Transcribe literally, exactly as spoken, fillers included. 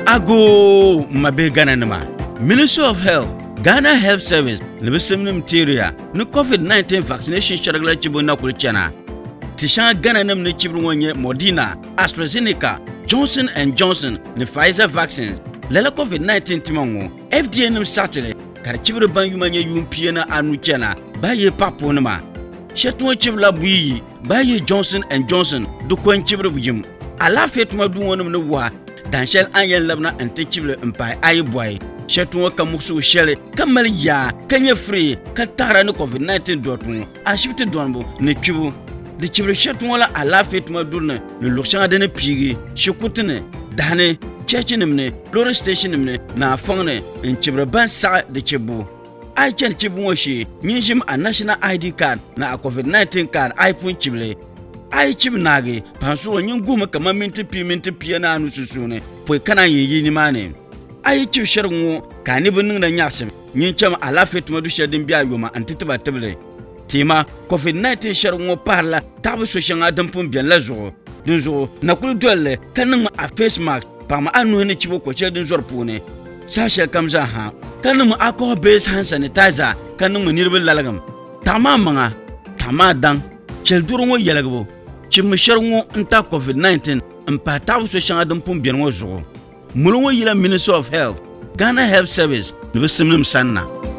Ago mabe Ghana nama. Ministry of Health, Ghana Health Service, Nibisim Teria, no COVID nineteen vaccination shagla chibu na kulchana. Tisha Ghana nam ne chibu wonye Modena, AstraZeneca, Johnson and Johnson, ne Pfizer vaccines. Lela COVID nineteen timongo, F D A nam satire, kar chibu ban yumanye yumpie na anu chana, baye papo nama. Shetwa chibu la buyi, baye Johnson and Johnson, do kwen chibu bujim. Ala fetuma du wonum ne wa. Dan shell ayen labna ante chible mpai ay boy shetu ka muksu shele kamal ya kanye free ka tara no COVID nineteen dotun a shifte donbo ne chibu de chibre shetu wala ala fetuma durna ne lukshan de ne pigi shukutene dane chechinimne lore stationimne na fongne en chibre ban sa de chibu ay chen chibu woshi nyinjim a national I D card na a COVID nineteen card iPhone chible ai chim nage panso nyin guma kama minti pi minti pi na anu susune poi kana yeyi ni mane ai chi shernwo kani bunin da nyasem nyin cham ala fetuma du shedin biya yoma antitiba teble tema COVID nineteen shernwo parla tabu so shanga dampun biyan lazo dunzo na kul dolle kanin a face mask pa ma anu ne chibo ko chedin zorpune sashe kamza ha kanin alcohol based hand sanitizer kanin nirbil lalagam tamamanga tamadan cheldurwo yelagbo Chimisharwo nta COVID nineteen mpa tabu so shanga dampun biyan wo zo mulwo yila Ministry of Health, Ghana Health Service, Nibisim sanna.